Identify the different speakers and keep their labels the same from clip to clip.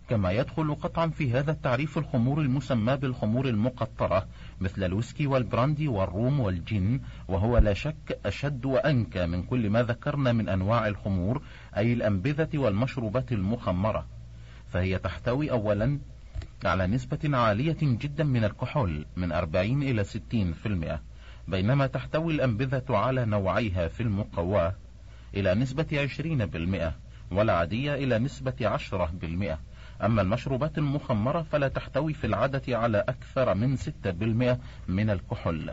Speaker 1: كما يدخل قطعا في هذا التعريف الخمور المسمى بالخمور المقطرة مثل الويسكي والبراندي والروم والجين، وهو لا شك أشد وأنكى من كل ما ذكرنا من أنواع الخمور، أي الأنبذة والمشروبات المخمرة. فهي تحتوي أولا على نسبة عالية جدا من الكحول من 40 إلى 60%، بينما تحتوي الأنبذة على نوعيها في المقواة إلى نسبة 20%، والعادية إلى نسبة 10%. أما المشروبات المخمرة فلا تحتوي في العادة على أكثر من 6% من الكحول.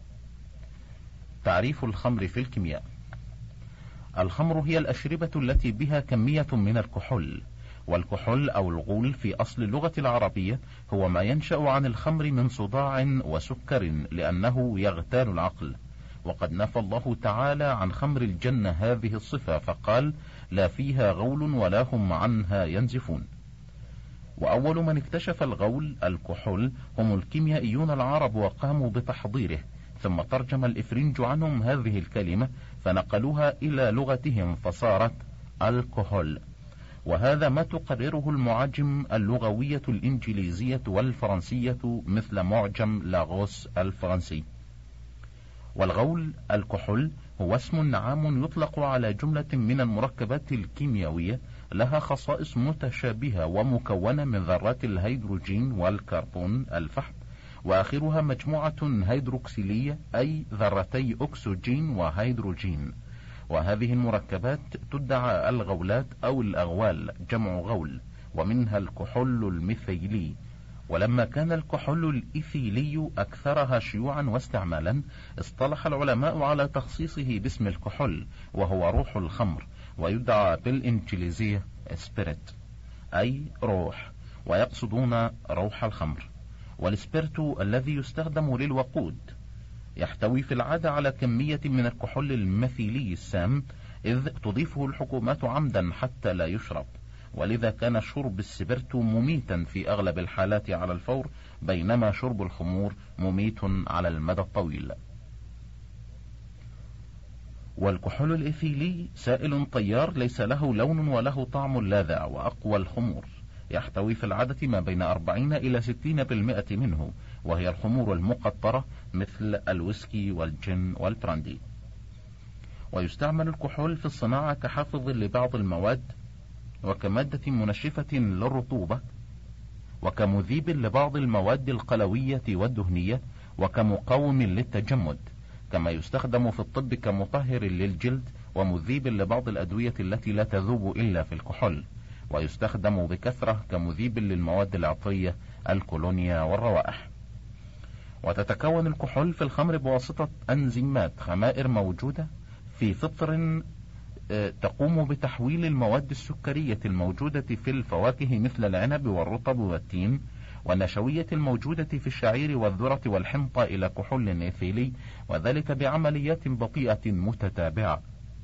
Speaker 1: تعريف الخمر في الكيمياء: الخمر هي الأشربة التي بها كمية من الكحول، والكحول أو الغول في أصل اللغة العربية هو ما ينشأ عن الخمر من صداع وسكر لأنه يغتال العقل، وقد نفى الله تعالى عن خمر الجنة هذه الصفة فقال: لا فيها غول ولا هم عنها ينزفون. وأول من اكتشف الغول الكحول هم الكيميائيون العرب وقاموا بتحضيره، ثم ترجم الإفرنج عنهم هذه الكلمة فنقلوها إلى لغتهم فصارت الكحول، وهذا ما تقرره المعاجم اللغوية الإنجليزية والفرنسية مثل معجم لاغوس الفرنسي. والغول الكحول هو اسم عام يطلق على جملة من المركبات الكيميائية لها خصائص متشابهة ومكونة من ذرات الهيدروجين والكربون الفحم، وآخرها مجموعة هيدروكسيلية أي ذرتي أكسجين وهيدروجين، وهذه المركبات تدعى الغولات أو الأغوال جمع غول، ومنها الكحول الميثيلي. ولما كان الكحول الإيثيلي أكثرها شيوعا واستعمالا اصطلح العلماء على تخصيصه باسم الكحول، وهو روح الخمر، ويدعى بالإنجليزية سبيريت أي روح، ويقصدون روح الخمر. والسبيرتو الذي يستخدم للوقود يحتوي في العادة على كمية من الكحول الميثيلي السام، إذ تضيفه الحكومات عمدا حتى لا يشرب، ولذا كان شرب السبرتو مميتا في أغلب الحالات على الفور، بينما شرب الخمور مميت على المدى الطويل. والكحول الإيثيلي سائل طيار ليس له لون وله طعم لاذع، وأقوى الخمور يحتوي في العادة ما بين 40 إلى 60% منه، وهي الخمور المقطرة مثل الويسكي والجين والبراندي. ويستعمل الكحول في الصناعة كحافظ لبعض المواد، وكمادة منشفة للرطوبة، وكمذيب لبعض المواد القلوية والدهنية، وكمقاوم للتجمد، كما يستخدم في الطب كمطهر للجلد ومذيب لبعض الأدوية التي لا تذوب إلا في الكحول، ويستخدم بكثرة كمذيب للمواد العطرية الكولونيا والروائح. وتتكون الكحول في الخمر بواسطة أنزيمات خمائر موجودة في فطر تقوم بتحويل المواد السكرية الموجودة في الفواكه مثل العنب والرطب والتين، والنشوية الموجودة في الشعير والذرة والحنطة إلى كحول إيثيلي، وذلك بعمليات بطيئة متتابعة.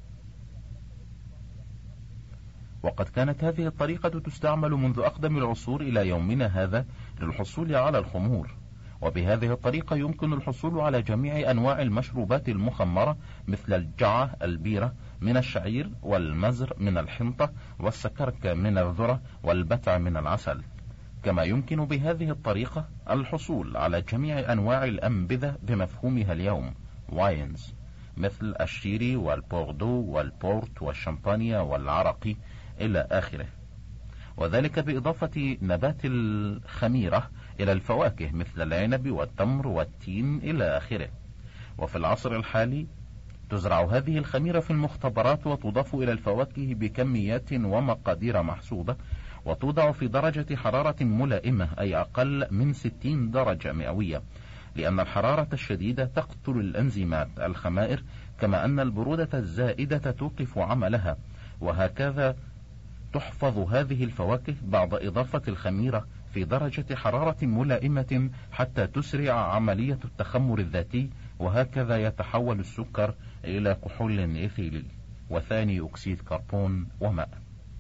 Speaker 1: وقد كانت هذه الطريقة تستعمل منذ أقدم العصور إلى يومنا هذا للحصول على الخمور، وبهذه الطريقة يمكن الحصول على جميع أنواع المشروبات المخمرة مثل الجعة البيرة من الشعير، والمزر من الحنطة، والسكرك من الذرة، والبتع من العسل. كما يمكن بهذه الطريقة الحصول على جميع أنواع الأنبذة بمفهومها اليوم واينز مثل الشيري والبوردو والبورت والشمبانيا والعرقي إلى آخره، وذلك بإضافة نبات الخميرة إلى الفواكه مثل العنب والتمر والتين إلى آخره. وفي العصر الحالي تزرع هذه الخميرة في المختبرات وتضاف إلى الفواكه بكميات ومقادير محسوبة، وتوضع في درجة حرارة ملائمة أي أقل من 60 درجة مئوية، لأن الحرارة الشديدة تقتل الأنزيمات الخمائر، كما أن البرودة الزائدة توقف عملها. وهكذا تحفظ هذه الفواكه بعد إضافة الخميرة في درجة حرارة ملائمة حتى تسرع عملية التخمر الذاتي، وهكذا يتحول السكر إلى كحول إيثيلي وثاني أكسيد كربون وماء.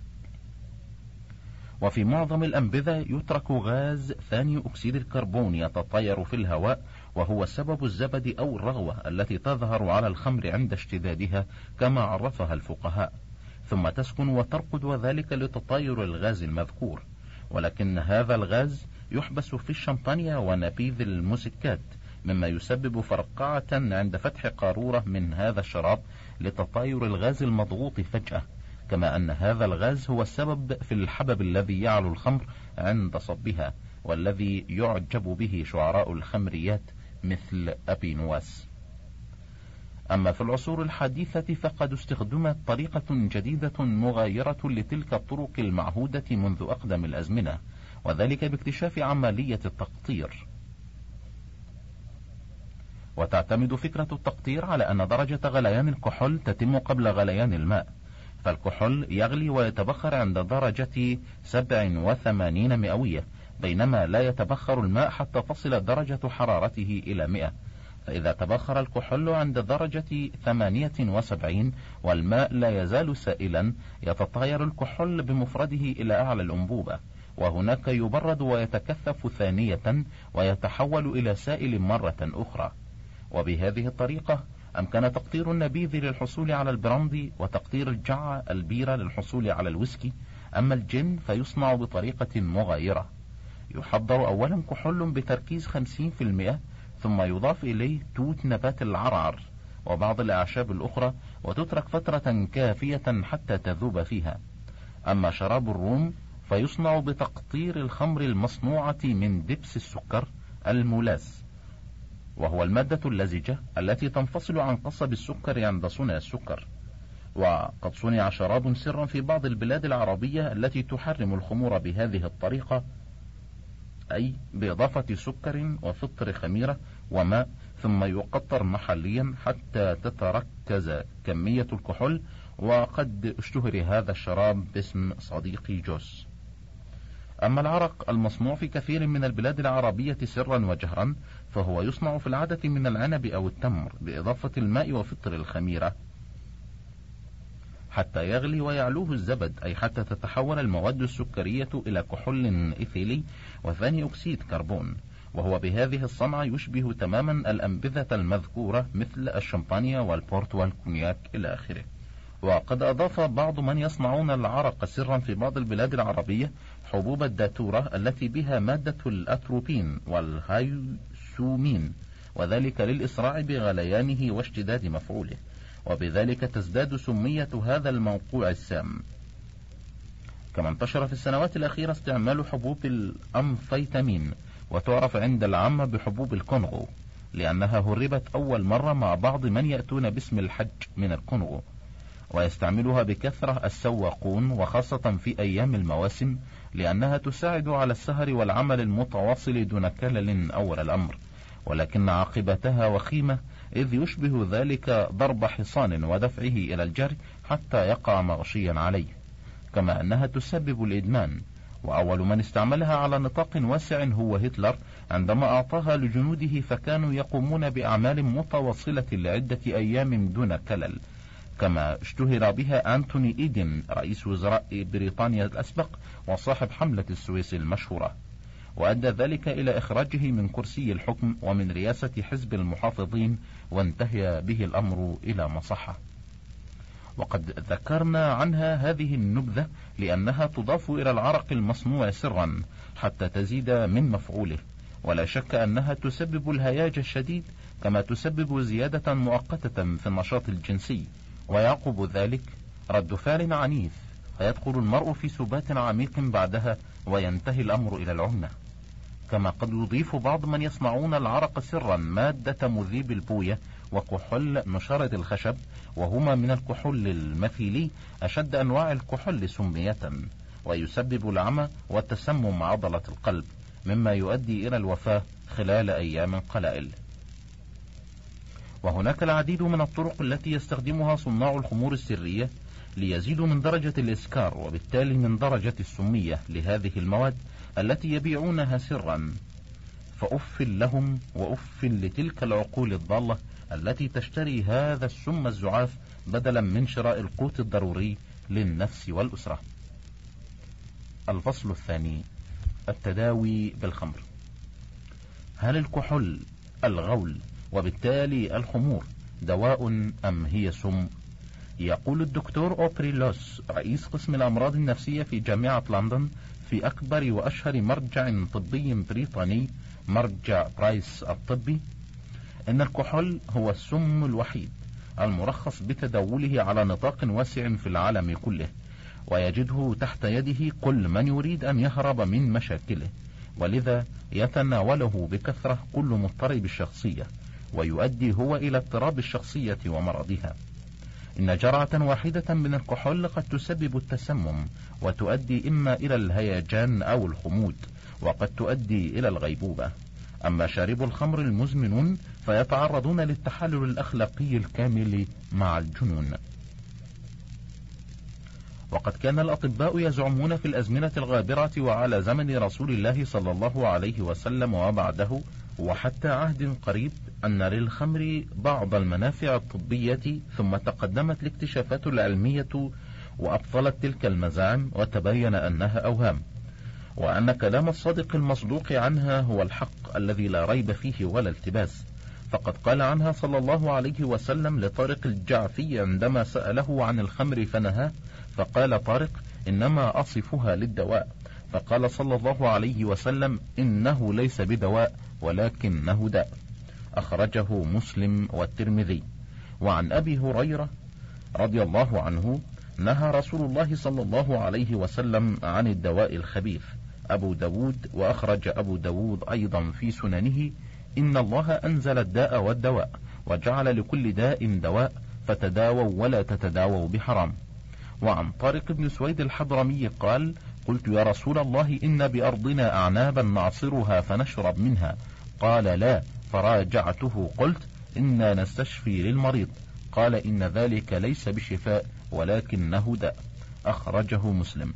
Speaker 1: وفي معظم الأنبذة يترك غاز ثاني أكسيد الكربون يتطاير في الهواء، وهو سبب الزبد أو الرغوة التي تظهر على الخمر عند اشتدادها كما عرفها الفقهاء، ثم تسكن وترقد، وذلك لتطاير الغاز المذكور. ولكن هذا الغاز يحبس في الشمبانيا ونبيذ المسكات، مما يسبب فرقعة عند فتح قارورة من هذا الشراب لتطاير الغاز المضغوط فجأة، كما أن هذا الغاز هو السبب في الحبب الذي يعلو الخمر عند صبها، والذي يعجب به شعراء الخمريات مثل أبي نواس. أما في العصور الحديثة فقد استخدمت طريقة جديدة مغايرة لتلك الطرق المعهودة منذ أقدم الأزمنة، وذلك باكتشاف عملية التقطير. وتعتمد فكرة التقطير على أن درجة غليان الكحول تتم قبل غليان الماء، فالكحول يغلي ويتبخر عند درجة 87 مئوية، بينما لا يتبخر الماء حتى تصل درجة حرارته إلى 100. فإذا تبخر الكحول عند درجة 78 والماء لا يزال سائلا، يتطاير الكحول بمفرده إلى أعلى الأنبوبة، وهناك يبرد ويتكثف ثانية ويتحول إلى سائل مرة أخرى. وبهذه الطريقة أمكن تقطير النبيذ للحصول على البراندي، وتقطير الجعة البيرة للحصول على الويسكي. أما الجن فيصنع بطريقة مغايرة، يحضر أولا كحول بتركيز 50%، ثم يضاف إليه توت نبات العرعر وبعض الأعشاب الأخرى، وتترك فترة كافية حتى تذوب فيها. أما شراب الروم فيصنع بتقطير الخمر المصنوعة من دبس السكر المولاس، وهو المادة اللزجة التي تنفصل عن قصب السكر عند صنع السكر. وقد صنع شراب سرا في بعض البلاد العربية التي تحرم الخمور بهذه الطريقة، أي بإضافة سكر وفطر خميرة وماء، ثم يقطر محليا حتى تتركز كمية الكحول. وقد اشتهر هذا الشراب باسم صديقي جوس. أما العرق المصنوع في كثير من البلاد العربية سرا وجهرا، فهو يصنع في العادة من العنب أو التمر بإضافة الماء وفطر الخميرة حتى يغلي ويعلوه الزبد، أي حتى تتحول المواد السكرية إلى كحول إيثيلي وثاني أكسيد كربون، وهو بهذه الصنعة يشبه تماما الأنبذة المذكورة مثل الشمبانيا والبورت والكونياك إلى آخره. وقد أضاف بعض من يصنعون العرق سرا في بعض البلاد العربية حبوب الداتورة التي بها مادة الأتروبين والهيسومين، وذلك للإسراع بغليانه واشتداد مفعوله، وبذلك تزداد سمية هذا الموقوع السام. كما انتشر في السنوات الأخيرة استعمال حبوب الأمفيتامين، وتعرف عند العامة بحبوب الكونغو، لأنها هربت أول مرة مع بعض من يأتون باسم الحج من الكونغو، ويستعملها بكثرة السواقون، وخاصة في أيام المواسم، لأنها تساعد على السهر والعمل المتواصل دون كلل أول الأمر، ولكن عاقبتها وخيمة، إذ يشبه ذلك ضرب حصان ودفعه إلى الجري حتى يقع مغشيا عليه، كما أنها تسبب الإدمان. وأول من استعملها على نطاق واسع هو هتلر عندما أعطاها لجنوده، فكانوا يقومون بأعمال متواصلة لعدة أيام دون كلل. كما اشتهر بها أنتوني إيدن رئيس وزراء بريطانيا الأسبق وصاحب حملة السويس المشهورة، وأدى ذلك إلى إخراجه من كرسي الحكم ومن رئاسة حزب المحافظين، وانتهى به الأمر إلى مصحة. وقد ذكرنا عنها هذه النبذة لأنها تضاف إلى العرق المصنوع سرا حتى تزيد من مفعوله، ولا شك أنها تسبب الهياج الشديد، كما تسبب زيادة مؤقتة في النشاط الجنسي، ويعقب ذلك رد فعل عنيف، فيدخل المرء في سبات عميق بعدها، وينتهي الأمر إلى العنة. كما قد يضيف بعض من يصنعون العرق سرا مادة مذيب البوية وكحول نشارة الخشب، وهما من الكحول المثيلي أشد أنواع الكحول سمية، ويسبب العمى وتسمم عضلة القلب، مما يؤدي إلى الوفاة خلال أيام قلائل. وهناك العديد من الطرق التي يستخدمها صناع الخمور السرية ليزيدوا من درجة الإسكار، وبالتالي من درجة السمية لهذه المواد التي يبيعونها سرا. فأف لهم وأف لتلك العقول الضالة التي تشتري هذا السم الزعاف بدلا من شراء القوت الضروري للنفس والأسرة. الفصل الثاني: التداوي بالخمر. هل الكحول الغول وبالتالي الخمور دواء أم هي سم؟ يقول الدكتور أوبري لوس رئيس قسم الأمراض النفسية في جامعة لندن في أكبر وأشهر مرجع طبي بريطاني، مرجع برايس الطبي، إن الكحول هو السم الوحيد المرخص بتداوله على نطاق واسع في العالم كله، ويجده تحت يده كل من يريد أن يهرب من مشاكله، ولذا يتناوله بكثرة كل مضطرب الشخصية، ويؤدي هو إلى اضطراب الشخصية ومرضها. إن جرعة واحدة من الكحول قد تسبب التسمم، وتؤدي إما إلى الهيجان أو الخمود، وقد تؤدي إلى الغيبوبة. أما شارب الخمر المزمنون فيتعرضون للتحلل الأخلاقي الكامل مع الجنون. وقد كان الأطباء يزعمون في الأزمنة الغابرة وعلى زمن رسول الله صلى الله عليه وسلم وبعده وحتى عهد قريب أن للخمر بعض المنافع الطبية، ثم تقدمت الاكتشافات العلمية وأبطلت تلك المزاعم، وتبين أنها أوهام، وأن كلام الصادق المصدوق عنها هو الحق الذي لا ريب فيه ولا التباس. فقد قال عنها صلى الله عليه وسلم لطارق الجعفي عندما سأله عن الخمر فنهاه، فقال طارق: إنما أصفها للدواء. فقال صلى الله عليه وسلم: إنه ليس بدواء ولكنه داء. أخرجه مسلم والترمذي. وعن أبي هريرة رضي الله عنه نهى رسول الله صلى الله عليه وسلم عن الدواء الخبيث. أبو داود، وأخرج أبو داود أيضا في سننه: إن الله أنزل الداء والدواء، وجعل لكل داء دواء، فتداووا ولا تتداووا بحرام. وعن طارق بن سويد الحضرمي قال: قلت يا رسول الله إن بأرضنا أعنابا نعصرها فنشرب منها. قال: لا. فراجعته قلت: إنا نستشفي للمريض. قال: إن ذلك ليس بشفاء ولكنه داء. أخرجه مسلم.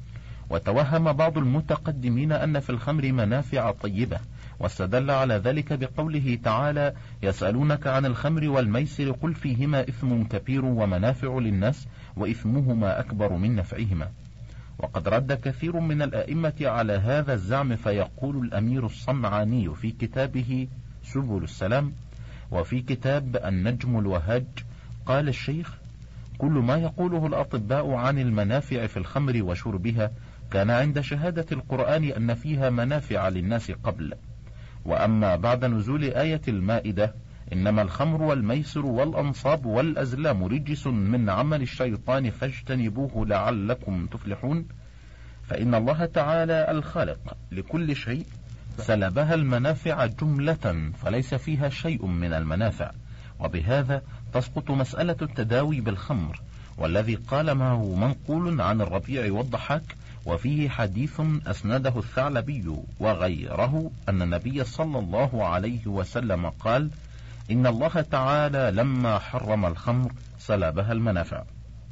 Speaker 1: وتوهم بعض المتقدمين أن في الخمر منافع طيبة، واستدل على ذلك بقوله تعالى: يسألونك عن الخمر والميسر قل فيهما إثم كبير ومنافع للناس وإثمهما أكبر من نفعهما. وقد رد كثير من الأئمة على هذا الزعم، فيقول الأمير الصنعاني في كتابه سبل السلام وفي كتاب النجم الوهاج: قال الشيخ: كل ما يقوله الأطباء عن المنافع في الخمر وشربها كان عند شهادة القرآن أن فيها منافع للناس قبل، وأما بعد نزول آية المائدة: إنما الخمر والميسر والأنصاب والأزلام رجس من عمل الشيطان فاجتنبوه لعلكم تفلحون، فإن الله تعالى الخالق لكل شيء سلبها المنافع جملة، فليس فيها شيء من المنافع. وبهذا تسقط مسألة التداوي بالخمر، والذي قال معه منقول عن الربيع والضحاك، وفيه حديث أسنده الثعلبي وغيره أن النبي صلى الله عليه وسلم قال: إن الله تعالى لما حرم الخمر سلبها المنافع.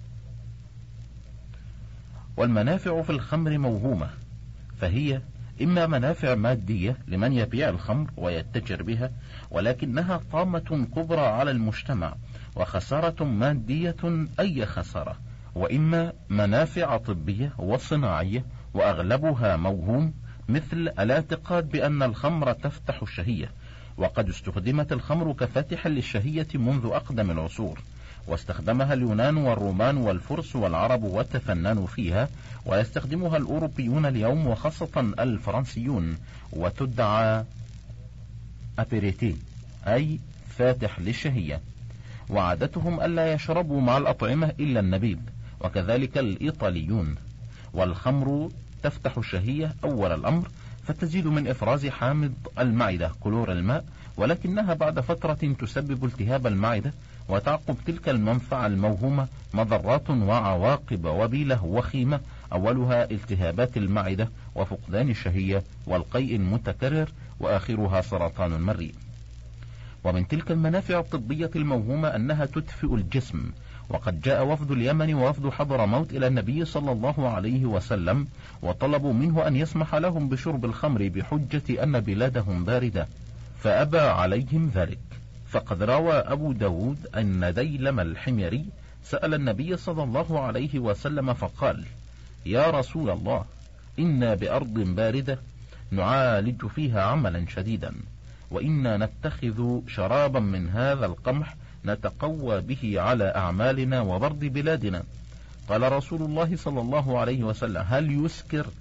Speaker 1: والمنافع في الخمر موهومة، فهي إما منافع مادية لمن يبيع الخمر ويتجر بها ولكنها طامة كبرى على المجتمع وخسارة مادية أي خسارة، وإما منافع طبية وصناعية وأغلبها موهوم، مثل الاعتقاد بأن الخمر تفتح الشهية. وقد استخدمت الخمر كفاتح للشهية منذ أقدم العصور، واستخدمها اليونان والرومان والفرس والعرب وتفننوا فيها، ويستخدمها الأوروبيون اليوم وخاصة الفرنسيون، وتدعى أبيريتي أي فاتح للشهية، وعادتهم ألا يشربوا مع الأطعمة إلا النبيذ، وكذلك الإيطاليون. والخمر تفتح الشهية أول الأمر، فتزيد من إفراز حامض المعدة كلور الماء، ولكنها بعد فترة تسبب التهاب المعدة، وتعقب تلك المنفعة الموهومة مضرات وعواقب وبيلة وخيمة، أولها التهابات المعدة وفقدان الشهية والقيء المتكرر، وآخرها سرطان المريء. ومن تلك المنافع الطبية الموهومة أنها تدفئ الجسم، وقد جاء وفد اليمن ووفد حضرموت إلى النبي صلى الله عليه وسلم وطلبوا منه أن يسمح لهم بشرب الخمر بحجة أن بلادهم باردة، فأبى عليهم ذلك. فقد روى أبو داود أن ديلم الحميري سأل النبي صلى الله عليه وسلم فقال: يا رسول الله، إنا بأرض باردة نعالج فيها عملا شديدا، وإنا نتخذ شرابا من هذا القمح نتقوى به على أعمالنا وبرد بلادنا. قال رسول الله صلى الله عليه وسلم: هل يسكر؟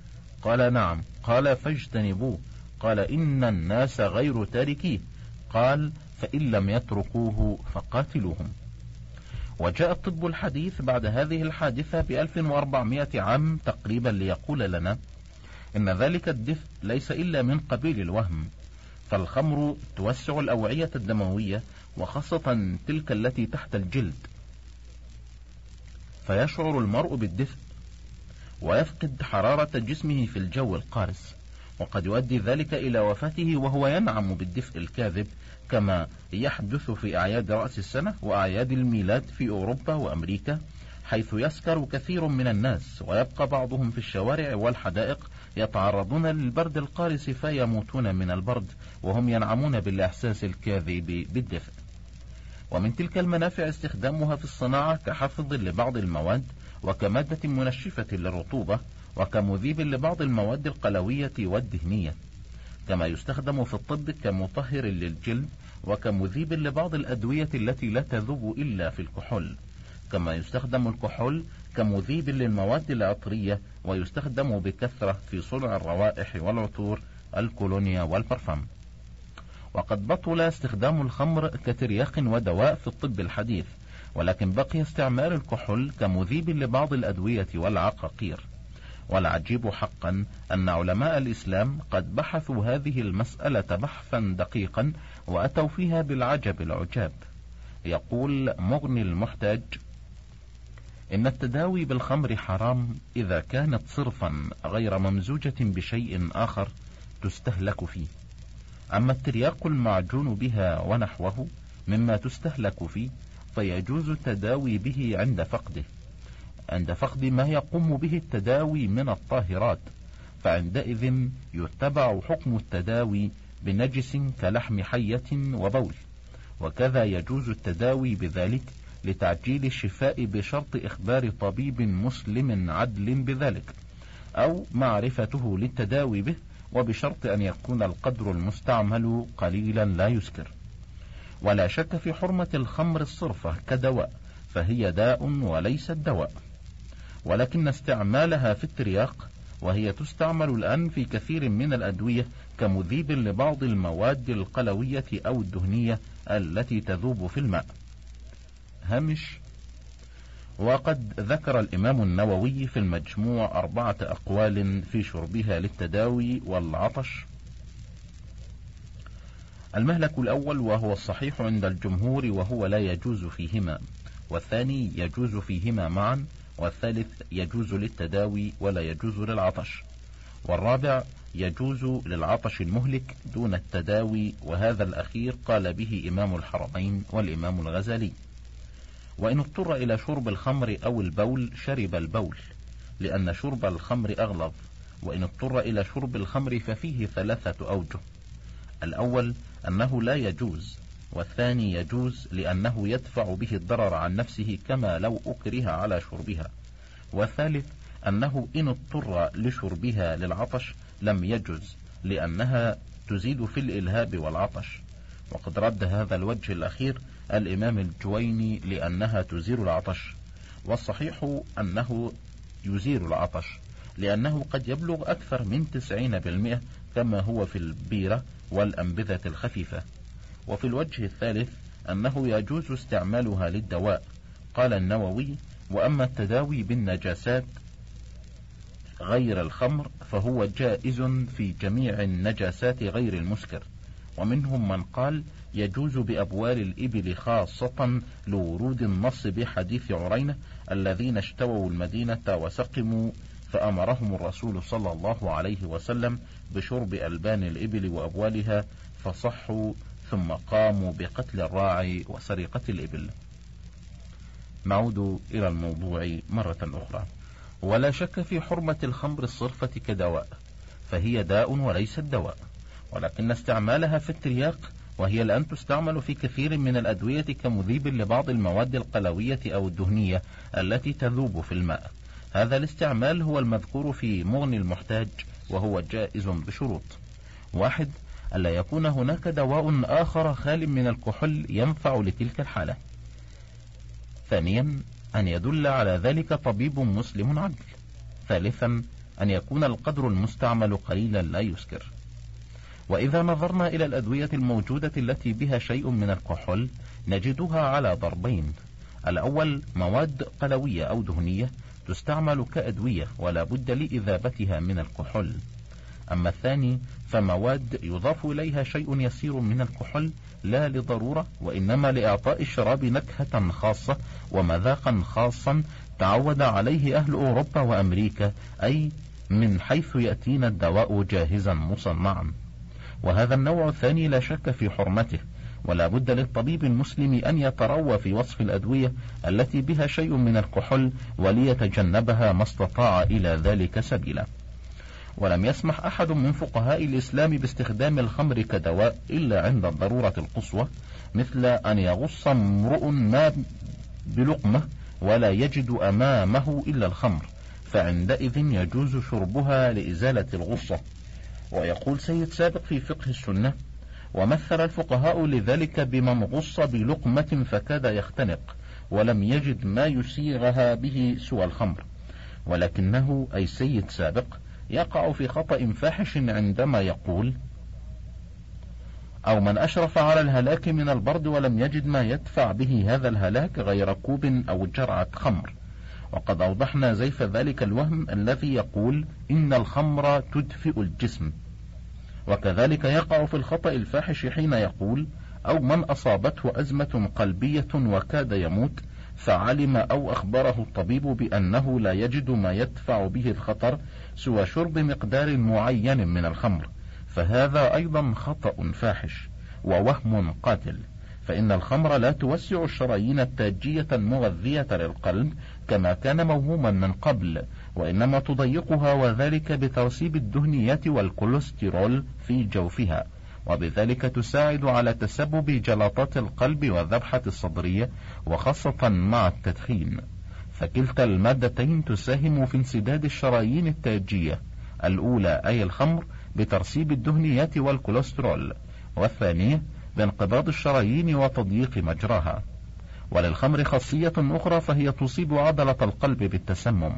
Speaker 1: قال نعم. قال فاجتنبوه. قال إن الناس غير تاركيه. قال فإن لم يتركوه فقاتلوهم. وجاء الطب الحديث بعد هذه الحادثة ب1400 عام تقريبا ليقول لنا إن ذلك الدفء ليس إلا من قبيل الوهم، فالخمر توسع الأوعية الدموية وخاصة تلك التي تحت الجلد، فيشعر المرء بالدفء ويفقد حرارة جسمه في الجو القارس، وقد يؤدي ذلك إلى وفاته وهو ينعم بالدفء الكاذب، كما يحدث في أعياد رأس السنة وأعياد الميلاد في أوروبا وأمريكا، حيث يسكر كثير من الناس ويبقى بعضهم في الشوارع والحدائق يتعرضون للبرد القارس فيموتون من البرد وهم ينعمون بالإحساس الكاذب بالدفء. ومن تلك المنافع استخدامها في الصناعة كحفظ لبعض المواد، وكمادة منشفة للرطوبة، وكمذيب لبعض المواد القلوية والدهنية، كما يستخدم في الطب كمطهر للجلد، وكمذيب لبعض الأدوية التي لا تذوب إلا في الكحول، كما يستخدم الكحول كمذيب للمواد العطرية، ويستخدم بكثرة في صنع الروائح والعطور الكولونيا والبرفان. وقد بطل استخدام الخمر كترياق ودواء في الطب الحديث، ولكن بقي استعمال الكحول كمذيب لبعض الأدوية والعقاقير. والعجيب حقا أن علماء الإسلام قد بحثوا هذه المسألة بحثا دقيقا وأتوا فيها بالعجب العجاب. يقول مغني المحتاج: إن التداوي بالخمر حرام إذا كانت صرفا غير ممزوجة بشيء آخر تستهلك فيه. أما الترياق المعجون بها ونحوه مما تستهلك فيه فيجوز التداوي به عند فقد ما يقوم به التداوي من الطاهرات، فعندئذ يتبع حكم التداوي بنجس كلحم حية وبول. وكذا يجوز التداوي بذلك لتعجيل الشفاء بشرط إخبار طبيب مسلم عدل بذلك، أو معرفته للتداوي به، وبشرط أن يكون القدر المستعمل قليلا لا يسكر. ولا شك في حرمة الخمر الصرفة كدواء، فهي داء وليست دواء، ولكن استعمالها في الترياق، وهي تستعمل الآن في كثير من الأدوية كمذيب لبعض المواد القلوية أو الدهنية التي تذوب في الماء. هامش: وقد ذكر الإمام النووي في المجموع 4 أقوال في شربها للتداوي والعطش. المهلك الأول وهو الصحيح عند الجمهور وهو لا يجوز فيهما، والثاني يجوز فيهما معا، والثالث يجوز للتداوي ولا يجوز للعطش، والرابع يجوز للعطش المهلك دون التداوي، وهذا الأخير قال به إمام الحرمين والإمام الغزالي. وإن اضطر إلى شرب الخمر أو البول شرب البول، لأن شرب الخمر أغلظ. وإن اضطر إلى شرب الخمر ففيه 3 أوجه: الأول أنه لا يجوز، والثاني يجوز لأنه يدفع به الضرر عن نفسه كما لو أكره على شربها، والثالث أنه إن اضطر لشربها للعطش لم يجوز لأنها تزيد في الإلهاب والعطش. وقد رد هذا الوجه الأخير الإمام الجويني لأنها تزيل العطش، والصحيح أنه يزيل العطش، لأنه قد يبلغ أكثر من 90% كما هو في البيرة والأنبذة الخفيفة. وفي الوجه الثالث أنه يجوز استعمالها للدواء. قال النووي: وأما التداوي بالنجاسات غير الخمر فهو جائز في جميع النجاسات غير المسكر. ومنهم من قال يجوز بأبوال الإبل خاصة لورود النص بحديث عرينة الذين اشتووا المدينة وسقموا فأمرهم الرسول صلى الله عليه وسلم بشرب ألبان الإبل وأبوالها فصحوا، ثم قاموا بقتل الراعي وسرقة الإبل. نعود إلى الموضوع مرة أخرى. ولا شك في حرمة الخمر الصرفة كدواء، فهي داء وليست دواء، ولكن استعمالها في الترياق، وهي الآن تستعمل في كثير من الأدوية كمذيب لبعض المواد القلوية أو الدهنية التي تذوب في الماء. هذا الاستعمال هو المذكور في مغني المحتاج، وهو جائز بشروط: 1. ألا يكون هناك دواء آخر خال من الكحول ينفع لتلك الحالة. 2. أن يدل على ذلك طبيب مسلم عدل. 3. أن يكون القدر المستعمل قليلا لا يسكر. وإذا نظرنا إلى الأدوية الموجودة التي بها شيء من الكحول نجدها على ضربين: الأول مواد قلوية أو دهنية تستعمل كأدوية ولا بد لإذابتها من الكحول، أما الثاني فمواد يضاف إليها شيء يسير من الكحول لا لضرورة وإنما لإعطاء الشراب نكهة خاصة ومذاقا خاصا تعود عليه أهل أوروبا وأمريكا، أي من حيث يأتينا الدواء جاهزا مصنعا. وهذا النوع الثاني لا شك في حرمته، ولا بد للطبيب المسلم أن يتروى في وصف الأدوية التي بها شيء من الكحول وليتجنبها ما استطاع إلى ذلك سبيلا. ولم يسمح أحد من فقهاء الإسلام باستخدام الخمر كدواء إلا عند الضرورة القصوى، مثل أن يغص امرؤ ما بلقمة ولا يجد أمامه إلا الخمر، فعندئذ يجوز شربها لإزالة الغصة. ويقول سيد سابق في فقه السنة: ومثل الفقهاء لذلك بمن غص بلقمة فكاد يختنق ولم يجد ما يسيغها به سوى الخمر. ولكنه أي سيد سابق يقع في خطأ فاحش عندما يقول: أو من أشرف على الهلاك من البرد ولم يجد ما يدفع به هذا الهلاك غير كوب أو جرعة خمر. وقد أوضحنا زيف ذلك الوهم الذي يقول إن الخمر تدفئ الجسم. وكذلك يقع في الخطأ الفاحش حين يقول: أو من أصابته أزمة قلبية وكاد يموت فعلم أو أخبره الطبيب بأنه لا يجد ما يدفع به الخطر سوى شرب مقدار معين من الخمر، فهذا أيضا خطأ فاحش ووهم قاتل، فإن الخمر لا توسع الشرايين التاجية المغذية للقلب كما كان موهوما من قبل، وإنما تضيقها، وذلك بترسيب الدهنيات والكوليسترول في جوفها، وبذلك تساعد على تسبب جلطات القلب والذبحة الصدرية، وخاصة مع التدخين. فكلتا المادتين تساهم في انسداد الشرايين التاجية، الأولى أي الخمر بترسيب الدهنيات والكوليسترول، والثانية بانقباض الشرايين وتضييق مجراها. وللخمر خاصية أخرى فهي تصيب عضلة القلب بالتسمم،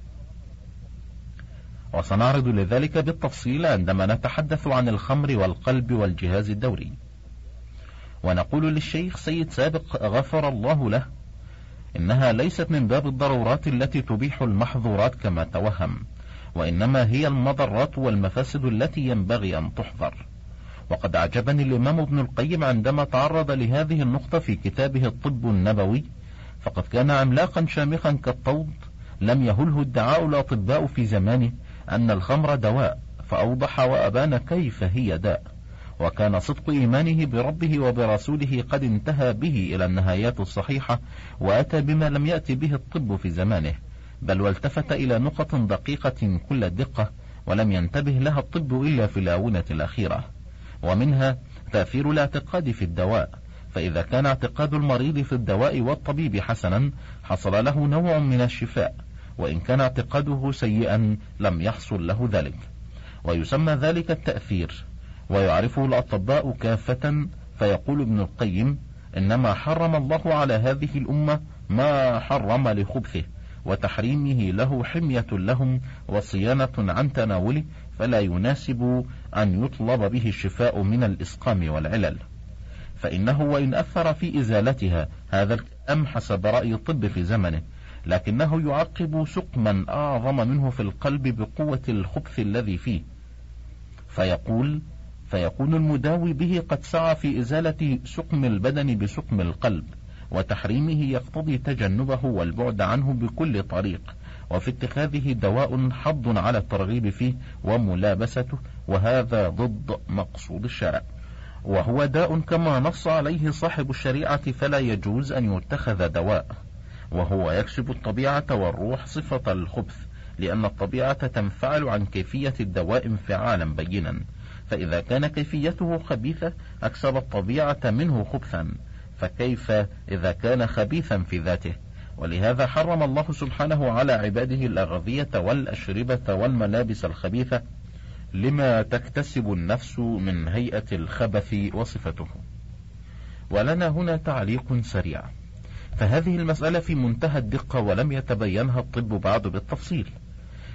Speaker 1: وسنعرض لذلك بالتفصيل عندما نتحدث عن الخمر والقلب والجهاز الدوري. ونقول للشيخ سيد سابق غفر الله له: إنها ليست من باب الضرورات التي تبيح المحظورات كما توهم، وإنما هي المضرات والمفاسد التي ينبغي أن تحذر. وقد أعجبني الإمام ابن القيم عندما تعرض لهذه النقطة في كتابه الطب النبوي، فقد كان عملاقا شامخا كالطود لم يهله ادعاء الأطباء في زمانه أن الخمر دواء، فأوضح وأبان كيف هي داء، وكان صدق إيمانه بربه وبرسوله قد انتهى به إلى النهايات الصحيحة، وأتى بما لم يأتي به الطب في زمانه، بل والتفت إلى نقط دقيقة كل الدقة ولم ينتبه لها الطب إلا في الآونة الأخيرة. ومنها تأثير الاعتقاد في الدواء، فإذا كان اعتقاد المريض في الدواء والطبيب حسنا حصل له نوع من الشفاء، وإن كان اعتقاده سيئا لم يحصل له ذلك، ويسمى ذلك التأثير، ويعرفه الأطباء كافة. فيقول ابن القيم: إنما حرم الله على هذه الأمة ما حرم لخبثه، وتحريمه له حمية لهم وصيانة عن تناوله، فلا يناسب أن يطلب به الشفاء من الإسقام والعلل، فإنه وإن أثر في إزالتها هذا الكلام حسب رأي الطب في زمنه، لكنه يعقب سقما أعظم منه في القلب بقوة الخبث الذي فيه، فيكون المداوي به قد سعى في إزالة سقم البدن بسقم القلب، وتحريمه يقتضي تجنبه والبعد عنه بكل طريق، وفي اتخاذه دواء حض على الترغيب فيه وملابسته، وهذا ضد مقصود الشرع، وهو داء كما نص عليه صاحب الشريعة، فلا يجوز أن يتخذ دواء، وهو يكسب الطبيعة والروح صفة الخبث، لأن الطبيعة تنفعل عن كيفية الدواء انفعالا بينا، فإذا كان كيفيته خبيثة أكسب الطبيعة منه خبثا، فكيف إذا كان خبيثا في ذاته؟ ولهذا حرم الله سبحانه على عباده الأغذية والأشربة والملابس الخبيثة لما تكتسب النفس من هيئة الخبث وصفته. ولنا هنا تعليق سريع، فهذه المسألة في منتهى الدقة ولم يتبينها الطب بعد بالتفصيل،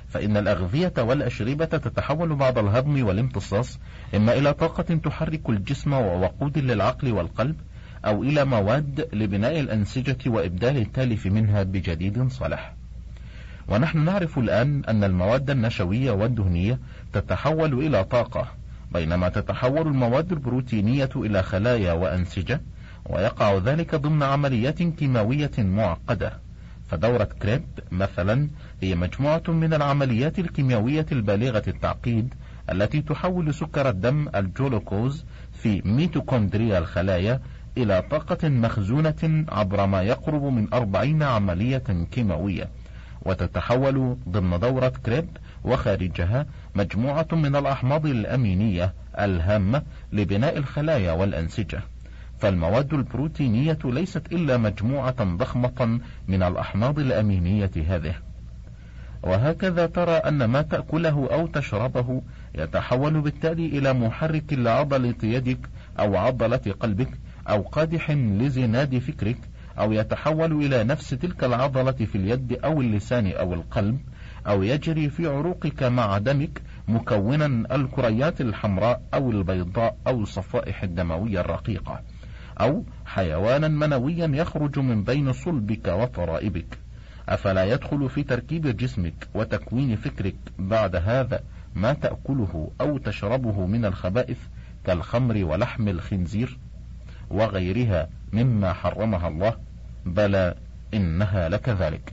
Speaker 1: فإن الأغذية والأشربة تتحول بعد الهضم والامتصاص إما إلى طاقة تحرك الجسم ووقود للعقل والقلب، أو إلى مواد لبناء الأنسجة وإبدال التالف منها بجديد صالح. ونحن نعرف الآن أن المواد النشوية والدهنية تتحول إلى طاقة، بينما تتحول المواد البروتينية إلى خلايا وأنسجة، ويقع ذلك ضمن عمليات كيماوية معقدة. فدورة كريب مثلا هي مجموعة من العمليات الكيميائية البالغة التعقيد التي تحول سكر الدم الجلوكوز في ميتوكوندريا الخلايا إلى طاقة مخزونة عبر ما يقرب من 40 عملية كيماوية، وتتحول ضمن دورة كريب وخارجها مجموعة من الأحماض الأمينية الهامة لبناء الخلايا والأنسجة. فالمواد البروتينية ليست إلا مجموعة ضخمة من الأحماض الأمينية هذه. وهكذا ترى أن ما تأكله أو تشربه يتحول بالتالي إلى محرك لعضلة يدك أو عضلة قلبك أو قادح لزناد فكرك، أو يتحول إلى نفس تلك العضلة في اليد أو اللسان أو القلب، أو يجري في عروقك مع دمك مكونا الكريات الحمراء أو البيضاء أو الصفائح الدموية الرقيقة، أو حيوانا منويا يخرج من بين صلبك وترائبك. أفلا يدخل في تركيب جسمك وتكوين فكرك بعد هذا ما تأكله أو تشربه من الخبائث كالخمر ولحم الخنزير وغيرها مما حرمها الله؟ بلى إنها لكذلك.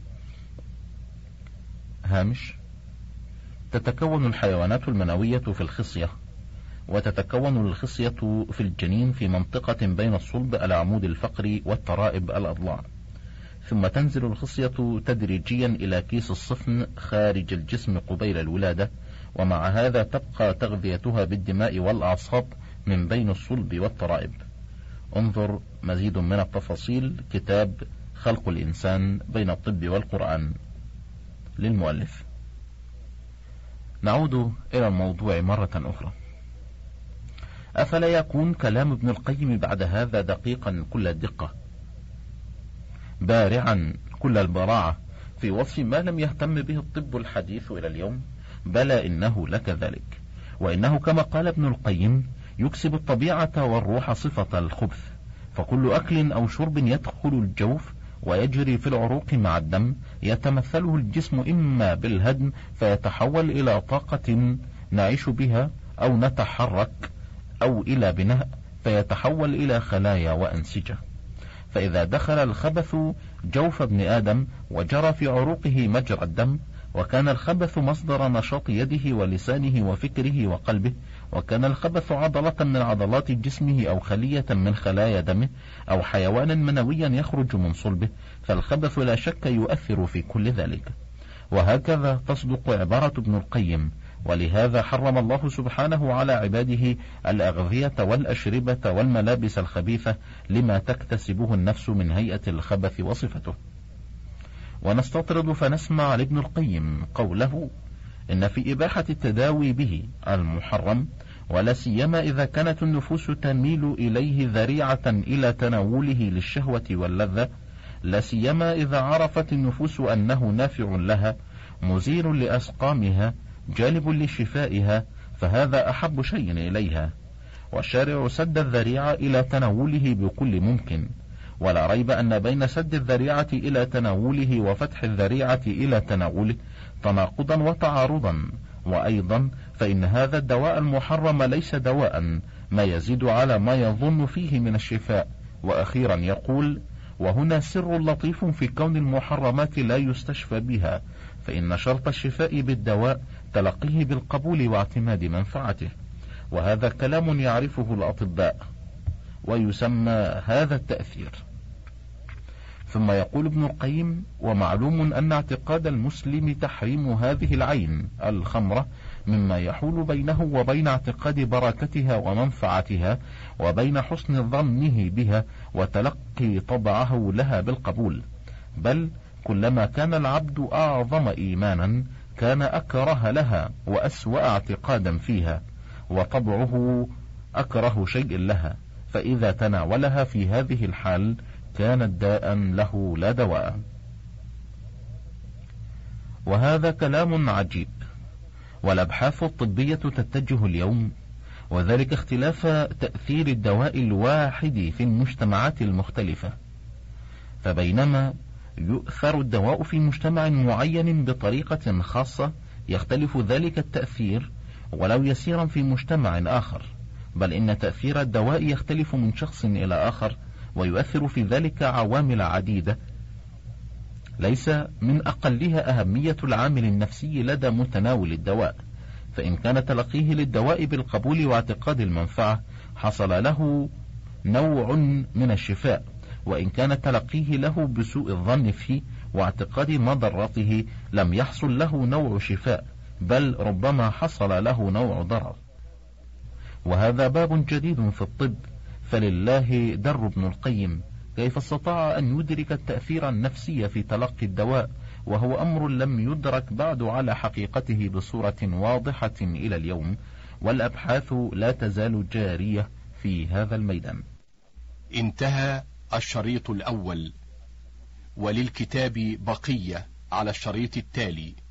Speaker 1: هامش: تتكون الحيوانات المنوية في الخصية، وتتكون الخصية في الجنين في منطقة بين الصلب العمود الفقري والترائب الأضلاع، ثم تنزل الخصية تدريجيا إلى كيس الصفن خارج الجسم قبيل الولادة، ومع هذا تبقى تغذيتها بالدماء والأعصاب من بين الصلب والترائب. انظر مزيد من التفاصيل كتاب خلق الإنسان بين الطب والقرآن للمؤلف. نعود إلى الموضوع مرة أخرى. أفلا يكون كلام ابن القيم بعد هذا دقيقا كل الدقة، بارعا كل البراعة في وصف ما لم يهتم به الطب الحديث إلى اليوم؟ بلى إنه لكذلك، وإنه كما قال ابن القيم يكسب الطبيعة والروح صفة الخبث، فكل أكل أو شرب يدخل الجوف ويجري في العروق مع الدم يتمثله الجسم إما بالهدم فيتحول إلى طاقة نعيش بها أو نتحرك، أو إلى بناء فيتحول إلى خلايا وأنسجة. فإذا دخل الخبث جوف ابن آدم وجرى في عروقه مجرى الدم، وكان الخبث مصدر نشاط يده ولسانه وفكره وقلبه، وكان الخبث عضلة من عضلات جسمه أو خلية من خلايا دمه أو حيوانا منويا يخرج من صلبه، فالخبث لا شك يؤثر في كل ذلك. وهكذا تصدق عبارة ابن القيم، ولهذا حرم الله سبحانه على عباده الأغذية والأشربة والملابس الخبيثة لما تكتسبه النفس من هيئة الخبث وصفته. ونستطرد فنسمع لابن القيم قوله: إن في إباحة التداوي به المحرم، ولا سيما إذا كانت النفوس تميل إليه ذريعة إلى تناوله للشهوة واللذة، لا سيما إذا عرفت النفوس أنه نافع لها مزيل لأسقامها جالب لشفائها، فهذا أحب شيء إليها. والشارع سد الذريعة إلى تناوله بكل ممكن، ولا ريب أن بين سد الذريعة إلى تناوله وفتح الذريعة إلى تناوله تناقضا وتعارضا. وأيضا فإن هذا الدواء المحرم ليس دواء، ما يزيد على ما يظن فيه من الشفاء. وأخيرا يقول: وهنا سر لطيف في كون المحرمات لا يستشفى بها، فإن شرط الشفاء بالدواء تلقيه بالقبول واعتماد منفعته، وهذا كلام يعرفه الأطباء ويسمى هذا التأثير. ثم يقول ابن القيم: ومعلوم أن اعتقاد المسلم تحريم هذه العين الخمرة مما يحول بينه وبين اعتقاد بركتها ومنفعتها، وبين حسن ظنه بها وتلقي طبعه لها بالقبول، بل كلما كان العبد أعظم إيمانا كان أكره لها وأسوأ اعتقادا فيها، وطبعه أكره شيء لها، فإذا تناولها في هذه الحال كانت داء له لا دواء. وهذا كلام عجيب، والأبحاث الطبية تتجه اليوم، وذلك اختلاف تأثير الدواء الواحد في المجتمعات المختلفة. فبينما يؤثر الدواء في مجتمع معين بطريقة خاصة، يختلف ذلك التأثير ولو يسيرا في مجتمع آخر، بل إن تأثير الدواء يختلف من شخص إلى آخر، ويؤثر في ذلك عوامل عديدة، ليس من أقلها أهمية العامل النفسي لدى متناول الدواء. فإن كان تلقيه للدواء بالقبول واعتقاد المنفعة حصل له نوع من الشفاء، وإن كان تلقيه له بسوء الظن فيه واعتقاد مضرته لم يحصل له نوع شفاء، بل ربما حصل له نوع ضرر. وهذا باب جديد في الطب، فلله در ابن القيم كيف استطاع أن يدرك التأثير النفسي في تلقي الدواء، وهو أمر لم يدرك بعد على حقيقته بصورة واضحة إلى اليوم، والأبحاث لا تزال جارية في هذا الميدان.
Speaker 2: انتهى الشريط الأول، وللكتاب بقية على الشريط التالي.